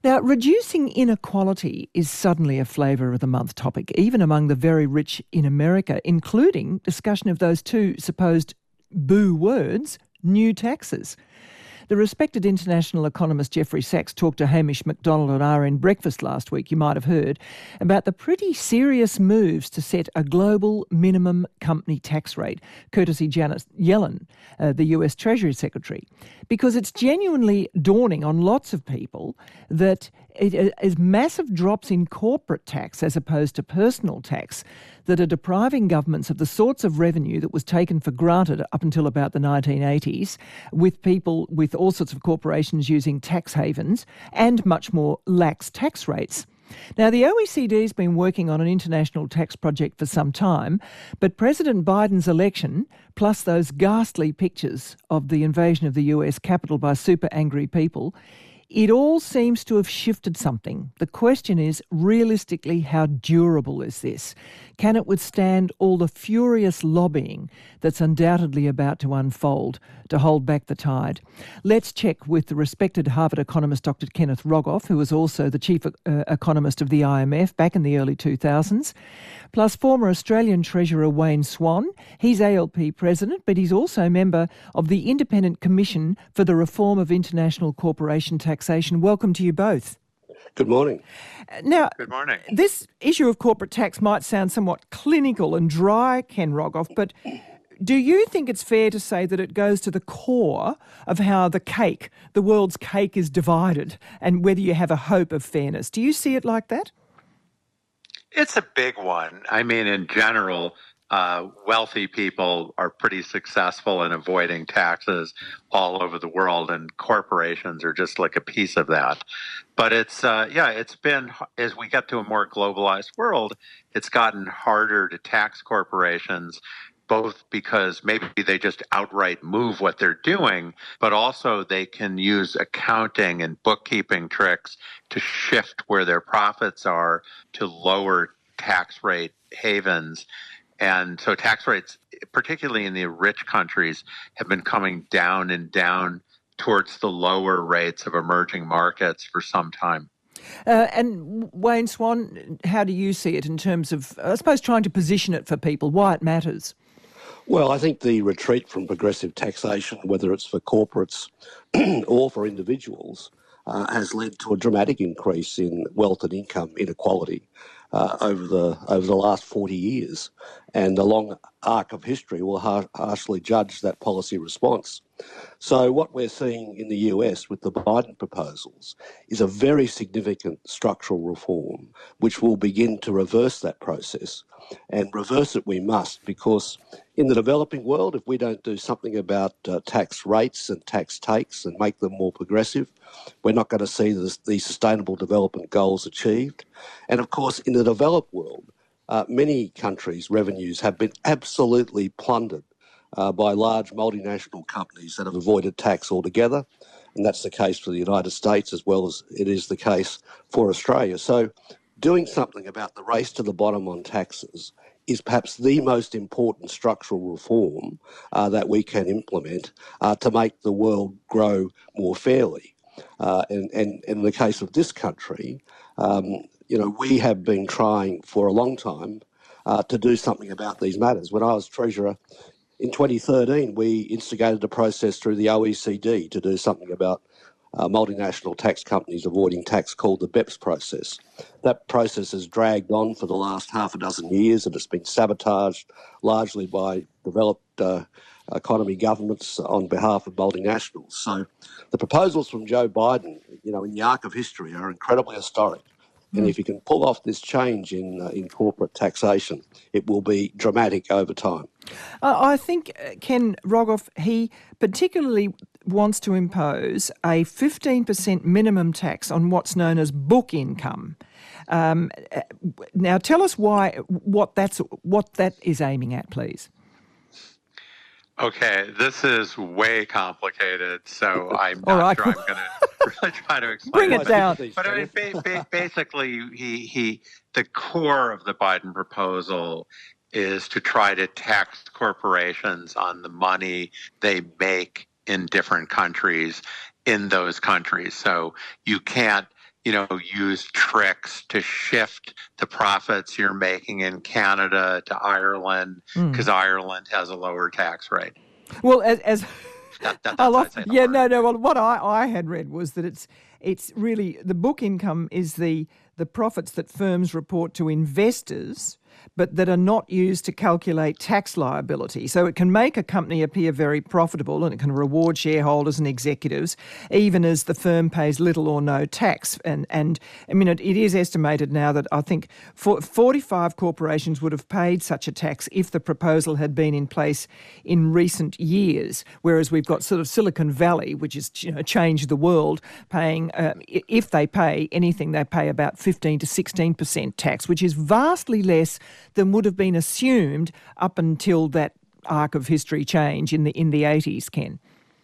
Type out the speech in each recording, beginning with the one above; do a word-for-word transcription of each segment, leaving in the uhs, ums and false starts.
Now, reducing inequality is suddenly a flavour of the month topic, even among the very rich in America, including discussion of those two supposed boo words, new taxes. The respected international economist Jeffrey Sachs talked to Hamish McDonald on R N Breakfast last week, you might have heard, about the pretty serious moves to set a global minimum company tax rate, courtesy Janet Yellen, uh, the U S Treasury Secretary, because it's genuinely dawning on lots of people that it is massive drops in corporate tax as opposed to personal tax that are depriving governments of the sorts of revenue that was taken for granted up until about the nineteen eighties, with people with all sorts of corporations using tax havens and much more lax tax rates. Now, the O E C D has been working on an international tax project for some time, but President Biden's election, plus those ghastly pictures of the invasion of the U S Capitol by super angry people, it all seems to have shifted something. The question is, realistically, how durable is this? Can it withstand all the furious lobbying that's undoubtedly about to unfold to hold back the tide? Let's check with the respected Harvard economist Doctor Kenneth Rogoff, who was also the chief uh, economist of the I M F back in the early two thousands, plus former Australian Treasurer Wayne Swan. He's A L P president, but he's also a member of the Independent Commission for the Reform of International Corporation Taxation. Welcome to you both. Good morning. Now, Good morning. This issue of corporate tax might sound somewhat clinical and dry, Ken Rogoff, but do you think it's fair to say that it goes to the core of how the cake, the world's cake, is divided and whether you have a hope of fairness? Do you see it like that? It's a big one. I mean, in general, uh, wealthy people are pretty successful in avoiding taxes all over the world, and corporations are just like a piece of that. But it's, uh, yeah, it's been, as we get to a more globalized world, it's gotten harder to tax corporations, both because maybe they just outright move what they're doing, but also they can use accounting and bookkeeping tricks to shift where their profits are to lower tax rate havens. And so tax rates, particularly in the rich countries, have been coming down and down towards the lower rates of emerging markets for some time. Uh, and Wayne Swan, how do you see it in terms of, I suppose, trying to position it for people, why it matters? Well, I think the retreat from progressive taxation, whether it's for corporates or for individuals, uh, has led to a dramatic increase in wealth and income inequality uh, over the over the last forty years. And the long arc of history will har- harshly judge that policy response. So what we're seeing in the U S with the Biden proposals is a very significant structural reform which will begin to reverse that process. And reverse it we must, because in the developing world, if we don't do something about uh, tax rates and tax takes and make them more progressive, we're not going to see the, the sustainable development goals achieved. And of course, in the developed world, uh, many countries' revenues have been absolutely plundered Uh, by large multinational companies that have avoided tax altogether. And that's the case for the United States as well as it is the case for Australia. So doing something about the race to the bottom on taxes is perhaps the most important structural reform uh, that we can implement uh, to make the world grow more fairly. Uh, and, and, and in the case of this country, um, you know, we have been trying for a long time uh, to do something about these matters. When I was Treasurer, in twenty thirteen, we instigated a process through the O E C D to do something about uh, multinational tax companies avoiding tax called the BEPS process. That process has dragged on for the last half a dozen years and it's been sabotaged largely by developed uh, economy governments on behalf of multinationals. So the proposals from Joe Biden, you know, in the arc of history are incredibly historic. And if you can pull off this change in uh, in corporate taxation, it will be dramatic over time. Uh, I think uh, Ken Rogoff, he particularly wants to impose a fifteen percent minimum tax on what's known as book income. Um, now, tell us why what that's what that is aiming at, please. Okay, this is way complicated, so I'm not right. sure I'm going to really try to explain Bring it. it down. But, but I mean, ba- ba- basically, he, he, the core of the Biden proposal is to try to tax corporations on the money they make in different countries in those countries. So you can't you know, use tricks to shift the profits you're making in Canada to Ireland because mm. Ireland has a lower tax rate. Well, as, as that, that, I love, yeah, no, no. Well, what I, I had read was that it's it's really the book income is the the profits that firms report to investors, but that are not used to calculate tax liability. So it can make a company appear very profitable and it can reward shareholders and executives, even as the firm pays little or no tax. And, and I mean, it, it is estimated now that I think for forty-five corporations would have paid such a tax if the proposal had been in place in recent years, whereas we've got sort of Silicon Valley, which has, you know, changed the world, paying, uh, if they pay anything, they pay about fifteen to sixteen percent tax, which is vastly less than would have been assumed up until that arc of history change in the in the eighties, Ken.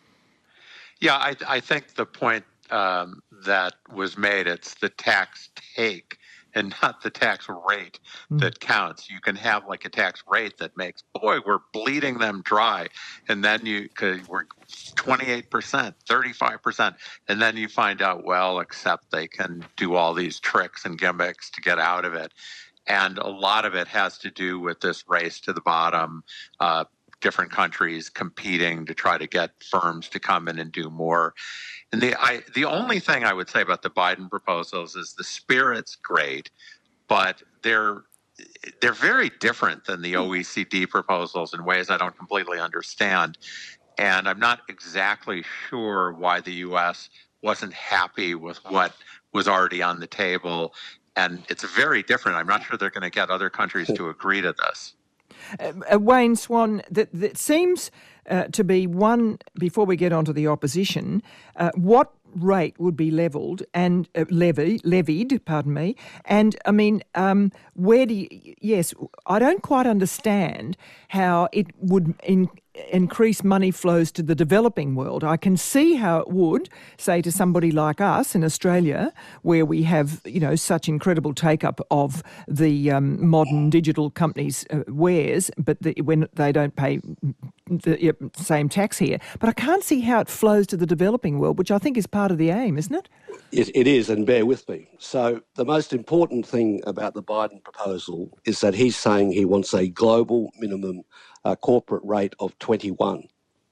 Yeah, I, I think the point um, that was made, it's the tax take and not the tax rate mm. that counts. You can have like a tax rate that makes, boy, we're bleeding them dry. And then you, cause we're twenty-eight percent, thirty-five percent. And then you find out, well, except they can do all these tricks and gimmicks to get out of it. And a lot of it has to do with this race to the bottom, uh, different countries competing to try to get firms to come in and do more. And the I, the only thing I would say about the Biden proposals is the spirit's great, but they're they're very different than the O E C D proposals in ways I don't completely understand. And I'm not exactly sure why the U S wasn't happy with what was already on the table. And it's very different. I'm not sure they're going to get other countries to agree to this. Uh, uh, Wayne Swan, that, that seems uh, to be one, before we get onto the opposition, uh, what rate would be levelled and uh, levy, levied, pardon me, and I mean, um, where do you, yes, I don't quite understand how it would in, increase money flows to the developing world. I can see how it would, say, to somebody like us in Australia, where we have, you know, such incredible take-up of the um, modern digital companies' uh, wares, but the, when they don't pay the uh, same tax here. But I can't see how it flows to the developing world, which I think is part of the aim, isn't it? It, it is, and bear with me. So the most important thing about the Biden proposal is that he's saying he wants a global minimum uh, corporate rate of twenty-one.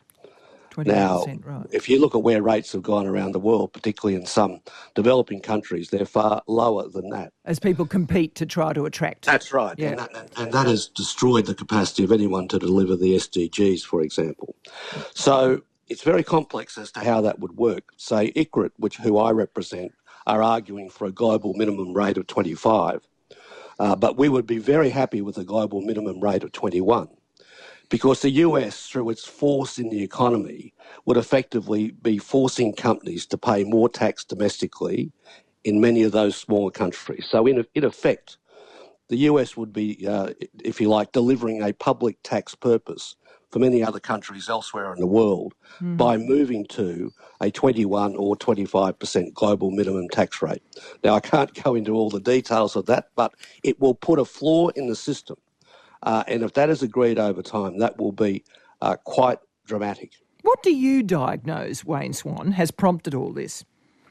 Now, right. If you look at where rates have gone around the world, particularly in some developing countries, they're far lower than that. As people compete to try to attract. That's right. Yeah. And, that, and that has destroyed the capacity of anyone to deliver the S D Gs, for example. So it's very complex as to how that would work. Say I C R I T, which who I represent, are arguing for a global minimum rate of twenty-five. Uh, but we would be very happy with a global minimum rate of twenty-one. Because the U S, through its force in the economy, would effectively be forcing companies to pay more tax domestically in many of those smaller countries. So in, in effect, the U S would be, uh, if you like, delivering a public tax purpose for many other countries elsewhere in the world mm. by moving to a twenty-one or twenty-five percent global minimum tax rate. Now, I can't go into all the details of that, but it will put a flaw in the system. Uh, and if that is agreed over time, that will be uh, quite dramatic. What do you diagnose, Wayne Swan, has prompted all this?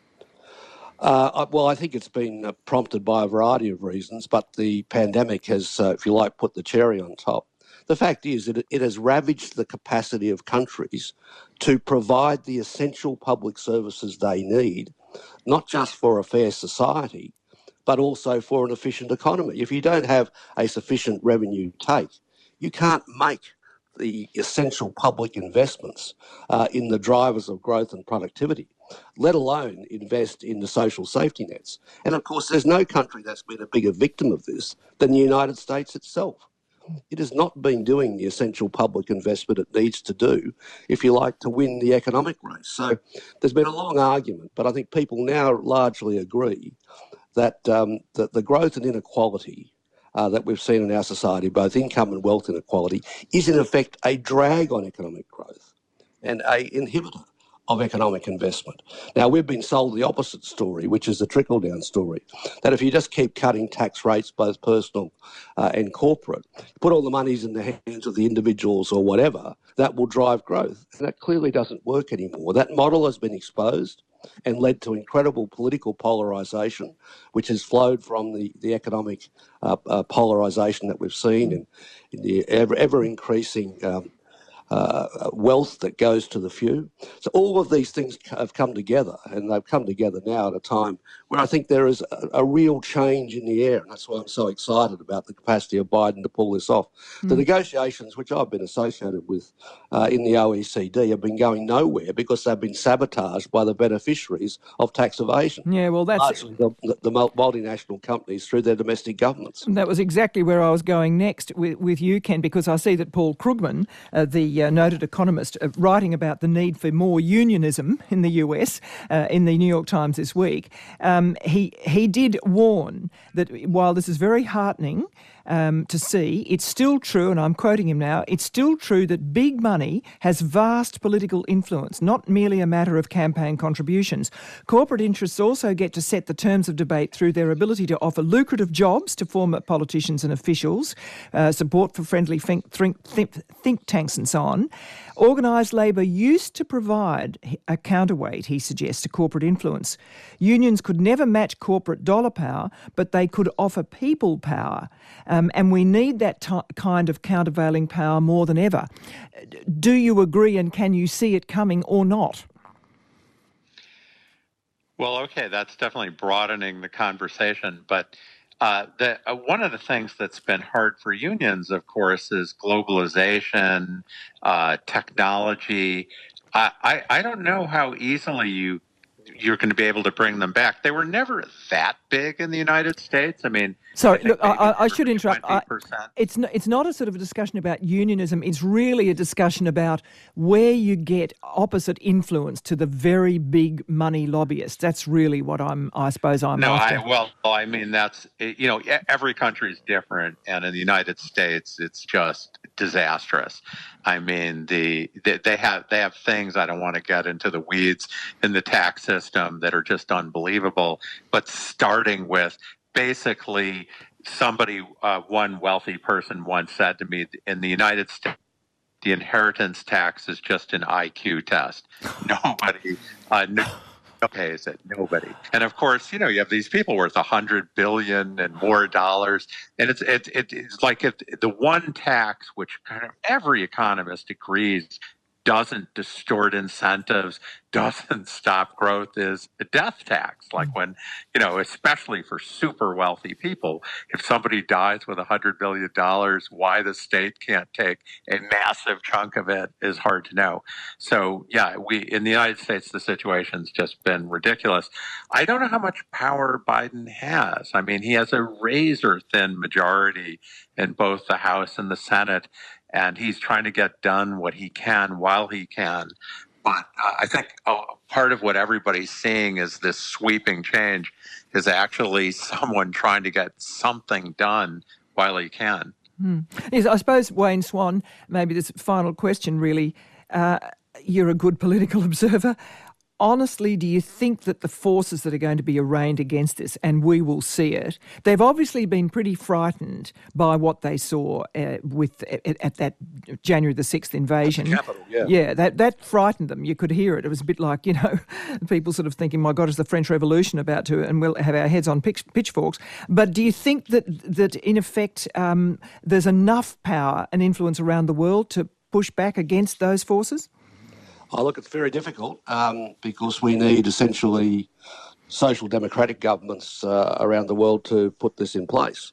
Uh, well, I think it's been uh, prompted by a variety of reasons, but the pandemic has, uh, if you like, put the cherry on top. The fact is that it has ravaged the capacity of countries to provide the essential public services they need, not just for a fair society, but also for an efficient economy. If you don't have a sufficient revenue take, you can't make the essential public investments uh, in the drivers of growth and productivity, let alone invest in the social safety nets. And of course, there's no country that's been a bigger victim of this than the United States itself. It has not been doing the essential public investment it needs to do, if you like, to win the economic race. So there's been a long argument, but I think people now largely agree that, um, that the growth and inequality uh, that we've seen in our society, both income and wealth inequality, is in effect a drag on economic growth and a inhibitor of economic investment. Now, we've been sold the opposite story, which is the trickle-down story, that if you just keep cutting tax rates, both personal uh, and corporate, put all the monies in the hands of the individuals or whatever, that will drive growth. And that clearly doesn't work anymore. That model has been exposed. and led to incredible political polarisation, which has flowed from the, the economic uh, uh, polarisation that we've seen in, in the ever, ever increasing um, uh, wealth that goes to the few. So all of these things have come together, and they've come together now at a time where I think there is a, a real change in the air, and that's why I'm so excited about the capacity of Biden to pull this off. Mm. The negotiations, which I've been associated with uh, in the O E C D, have been going nowhere because they've been sabotaged by the beneficiaries of tax evasion. Yeah, well, that's largely the, the multinational companies through their domestic governments. That was exactly where I was going next with, with you, Ken, because I see that Paul Krugman, uh, the uh, noted economist, uh, writing about the need for more unionism in the U S uh, in the New York Times this week, um, he he did warn that while this is very heartening um, to see, it's still true, and I'm quoting him now, it's still true that big money has vast political influence, not merely a matter of campaign contributions. Corporate interests also get to set the terms of debate through their ability to offer lucrative jobs to former politicians and officials, uh, support for friendly think, think, think, think tanks and so on. Organised labour used to provide a counterweight, he suggests, to corporate influence. Unions could never match corporate dollar power, but they could offer people power. Um, and we need that t- kind of countervailing power more than ever. Do you agree, and can you see it coming or not? Well, okay, that's definitely broadening the conversation, but Uh, the, uh, one of the things that's been hard for unions, of course, is globalization, uh, technology. I, I, I don't know how easily you you're going to be able to bring them back. They were never that big in the United States. I mean, sorry, I look, I, I should interrupt. I, twenty percent. it's not, it's not a sort of a discussion about unionism. It's really a discussion about where you get opposite influence to the very big money lobbyists. That's really what I'm. I suppose I'm. No, after. I, well, I mean that's you know every country is different, and in the United States, it's just disastrous. I mean, the, the they have they have things, I don't want to get into the weeds in the tax system, that are just unbelievable. But starting with basically somebody, uh, one wealthy person once said to me, in the United States, the inheritance tax is just an I Q test. Nobody, uh, no, pays it. Nobody. And of course, you know, you have these people worth a hundred billion and more dollars, and it's it's it's like if the one tax, which kind of every economist agrees doesn't distort incentives, doesn't stop growth, is a death tax. Like when, you know, especially for super wealthy people, if somebody dies with a hundred billion dollars, why the state can't take a massive chunk of it is hard to know. So yeah, we in the United States, the situation's just been ridiculous. I don't know how much power Biden has. I mean, he has a razor thin majority in both the House and the Senate, and he's trying to get done what he can while he can. But uh, I think oh, part of what everybody's seeing is this sweeping change is actually someone trying to get something done while he can. Hmm. Yes, I suppose, Wayne Swan, maybe this final question really, uh, you're a good political observer. Honestly, do you think that the forces that are going to be arraigned against this, and we will see it, they've obviously been pretty frightened by what they saw uh, with at, at that January the sixth invasion. At the Capitol, yeah. Yeah, that, that frightened them. You could hear it. It was a bit like, you know, people sort of thinking, my God, is the French Revolution about to, and we'll have our heads on pitch, pitchforks. But do you think that, that in effect, um, there's enough power and influence around the world to push back against those forces? Oh, look, it's very difficult um, because we need essentially social democratic governments uh, around the world to put this in place.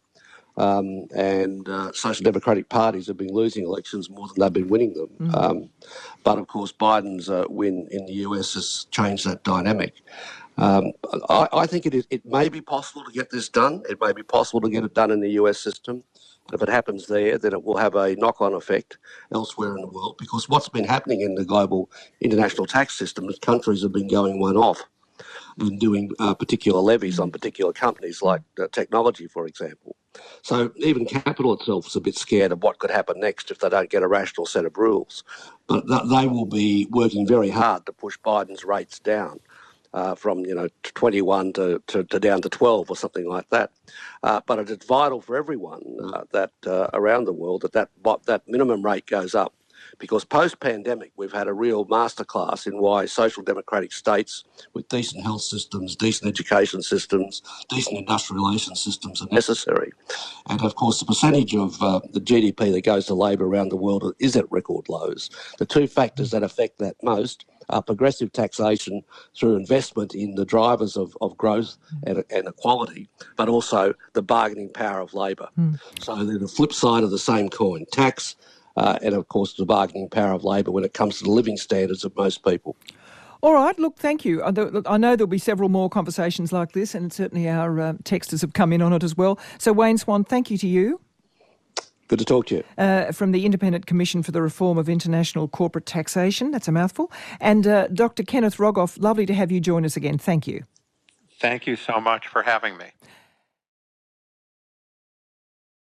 Um, and uh, social democratic parties have been losing elections more than they've been winning them. Mm-hmm. Um, but, of course, Biden's uh, win in the U S has changed that dynamic. Um, I, I think it, is, it may be possible to get this done. It may be possible to get it done in the U S system. If it happens there, then it will have a knock-on effect elsewhere in the world, because what's been happening in the global international tax system is countries have been going one off and doing uh, particular levies on particular companies, like uh, technology, for example. So even capital itself is a bit scared of what could happen next if they don't get a rational set of rules. But th- they will be working very hard to push Biden's rates down. Uh, from, you know, twenty-one to, to, to down to twelve or something like that. Uh, but it is vital for everyone uh, that uh, around the world that that, that minimum rate goes up. because post-pandemic we've had a real masterclass in why social democratic states with decent health systems, decent education systems, decent industrial relations systems are necessary. And of course the percentage of uh, the G D P that goes to labour around the world is at record lows. The two factors that affect that most are progressive taxation through investment in the drivers of, of growth and, and equality, but also the bargaining power of labour. Mm. So they're the flip side of the same coin, tax uh, and, of course, the bargaining power of labour when it comes to the living standards of most people. All right, look, thank you. I know there'll be several more conversations like this, and certainly our uh, texters have come in on it as well. So, Wayne Swan, thank you to you. Good to talk to you. Uh, from the Independent Commission for the Reform of International Corporate Taxation, that's a mouthful. And uh, Doctor Kenneth Rogoff, lovely to have you join us again. Thank you. Thank you so much for having me.